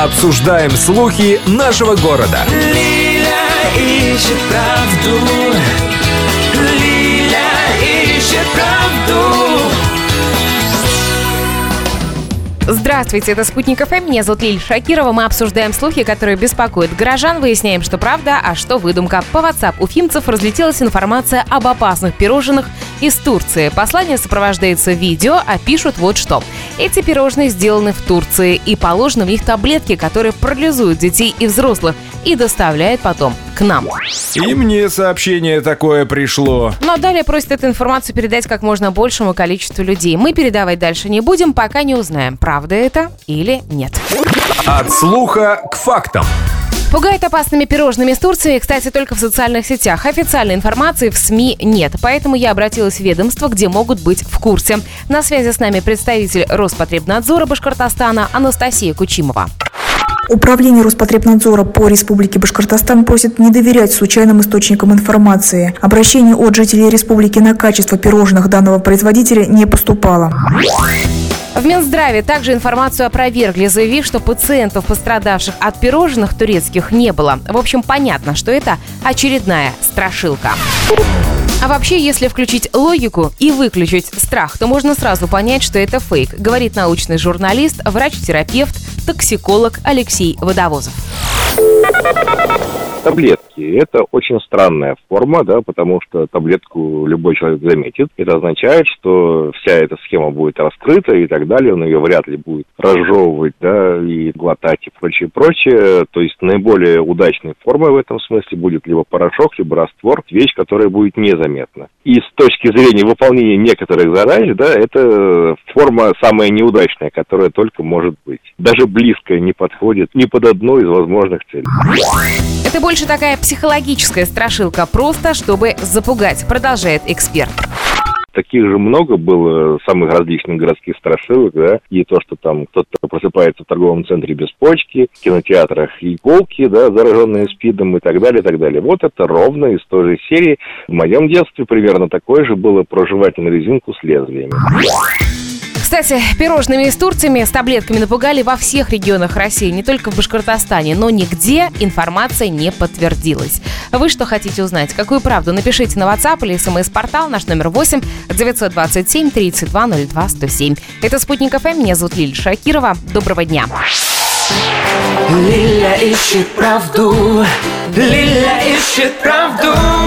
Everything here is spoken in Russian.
Обсуждаем слухи нашего города. Лиля ищет правду. Лиля ищет правду. Здравствуйте, это «Спутник ФМ». Меня зовут Лиля Шакирова. Мы обсуждаем слухи, которые беспокоят горожан. Выясняем, что правда, а что выдумка. По WhatsApp уфимцев разлетелась информация об опасных пирожных из Турции. Послание сопровождается видео, а пишут вот что. Эти пирожные сделаны в Турции, и положены в них таблетки, которые парализуют детей и взрослых и доставляют потом к нам. И мне сообщение такое пришло. Но далее просят эту информацию передать как можно большему количеству людей. Мы передавать дальше не будем, пока не узнаем, правда это или нет. От слуха к фактам. Пугает опасными пирожными из Турции, кстати, только в социальных сетях. Официальной информации в СМИ нет, поэтому я обратилась в ведомство, где могут быть в курсе. На связи с нами представитель Роспотребнадзора Башкортостана Анастасия Кучимова. Управление Роспотребнадзора по Республике Башкортостан просит не доверять случайным источникам информации. Обращение от жителей республики на качество пирожных данного производителя не поступало. В Минздраве также информацию опровергли, заявив, что пациентов, пострадавших от пирожных турецких, не было. В общем, понятно, что это очередная страшилка. А вообще, если включить логику и выключить страх, то можно сразу понять, что это фейк, говорит научный журналист, врач-терапевт, токсиколог Алексей Водовозов. Таблетки – это очень странная форма, да, потому что таблетку любой человек заметит. Это означает, что вся эта схема будет раскрыта и так далее, он ее вряд ли будет разжевывать, да, и глотать и прочее, прочее. То есть наиболее удачной формой в этом смысле будет либо порошок, либо раствор, вещь, которая будет незаметна. И с точки зрения выполнения некоторых задач, да, это форма самая неудачная, которая только может быть. Даже близко не подходит ни под одну из возможных целей. Это больше такая психологическая страшилка, просто чтобы запугать, продолжает эксперт. Таких же много было самых различных городских страшилок, да, и то, что там кто-то просыпается в торговом центре без почки, в кинотеатрах иголки, да, зараженные СПИДом и так далее, и так далее. Вот это ровно из той же серии. В моем детстве примерно такое же было про жевательную резинку с лезвиями. Кстати, пирожными из Турции с таблетками напугали во всех регионах России, не только в Башкортостане, но нигде информация не подтвердилась. Вы что хотите узнать? Какую правду? Напишите на WhatsApp или СМС-портал, наш номер 8 927 32 02 107. Это «Спутник ФМ», меня зовут Лиля Шакирова. Доброго дня. Лиля ищет правду. Лиля ищет правду.